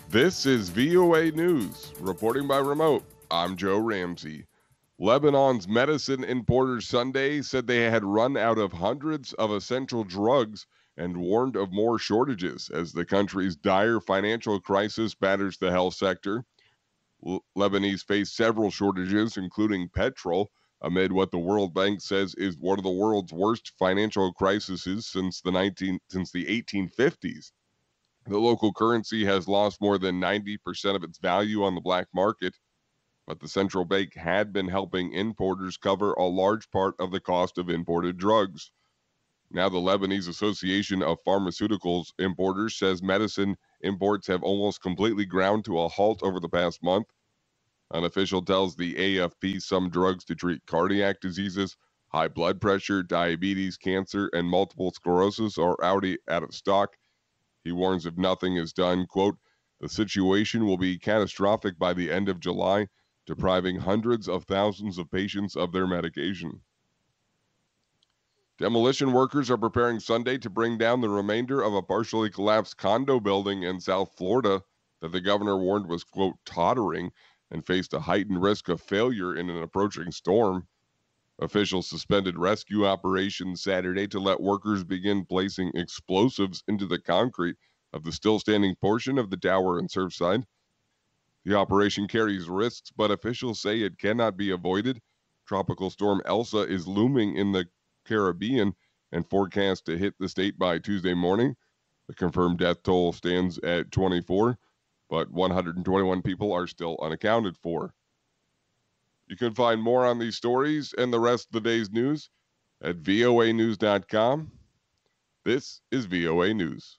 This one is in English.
This is VOA News, reporting by remote. I'm Joe Ramsey. Lebanon's medicine importers Sunday said they had run out of hundreds of essential drugs and warned of more shortages as the country's dire financial crisis batters the health sector. Lebanese face several shortages, including petrol, amid what the World Bank says is one of the world's worst financial crises since the 1850s. The local currency has lost more than 90% of its value on the black market, but the central bank had been helping importers cover a large part of the cost of imported drugs. Now, the Lebanese Association of Pharmaceuticals Importers says medicine imports have almost completely ground to a halt over the past month. An official tells the AFP some drugs to treat cardiac diseases, high blood pressure, diabetes, cancer, and multiple sclerosis are already out of stock. He warns if nothing is done, quote, the situation will be catastrophic by the end of July, depriving hundreds of thousands of patients of their medication. Demolition workers are preparing Sunday to bring down the remainder of a partially collapsed condo building in South Florida that the governor warned was, quote, tottering and faced a heightened risk of failure in an approaching storm. Officials suspended rescue operations Saturday to let workers begin placing explosives into the concrete of the still standing portion of the tower in Surfside. The operation carries risks, but officials say it cannot be avoided. Tropical storm Elsa is looming in the Caribbean and forecast to hit the state by Tuesday morning. The confirmed death toll stands at 24, but 121 people are still unaccounted for. You can find more on these stories and the rest of the day's news at voanews.com. This is VOA News.